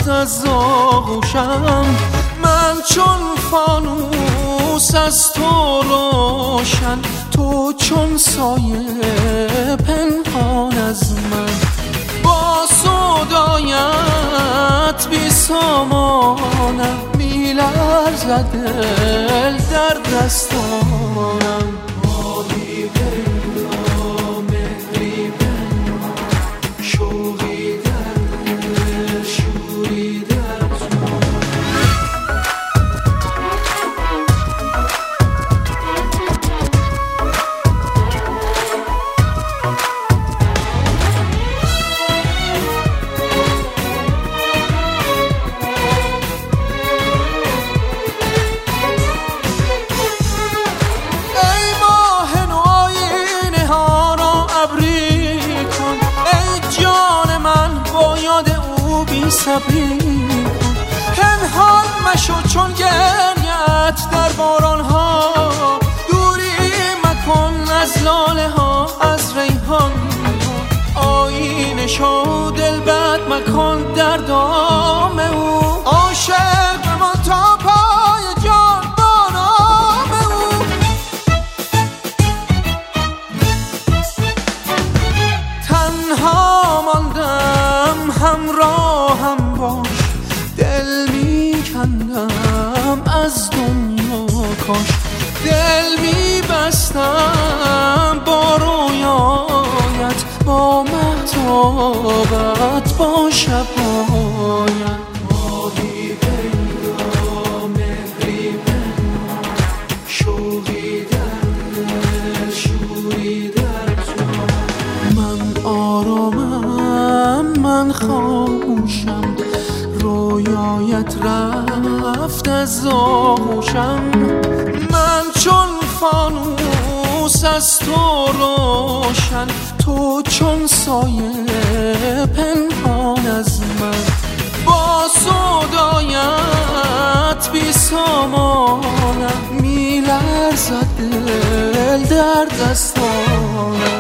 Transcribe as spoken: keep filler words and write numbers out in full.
رفت از آغوشم. من چون فانوس از تو روشن، تو چون سایه پنهان از من. با سودایت بی سامانم، می‌لرزد دل در دستانم. ماهی بلا مهری بلا، شوقی در دل شوری در تو. صبری کن، پنهان مشو چون گریت در باران ها. دوری مکن از لاله ها، از ریحان ها. آینه شو دلبد مکن در دام او. عاشق بمان تا پای جان با نام او. تنها ماندم همراهم باش، دل می کندم از دنیا کاش. دل می بستم با رویایت، با مهتابت، با شبایت. ماهی بلا مهری بلا، شوقی در دل شوری در تو. من آرامم، من خاموشم، رویایت رفت از آغوشم. من چون فانوس از تو روشن، تو چون سایه پنهان از من. با سودایت بی سامانم، می‌لرزد دل در دستانم.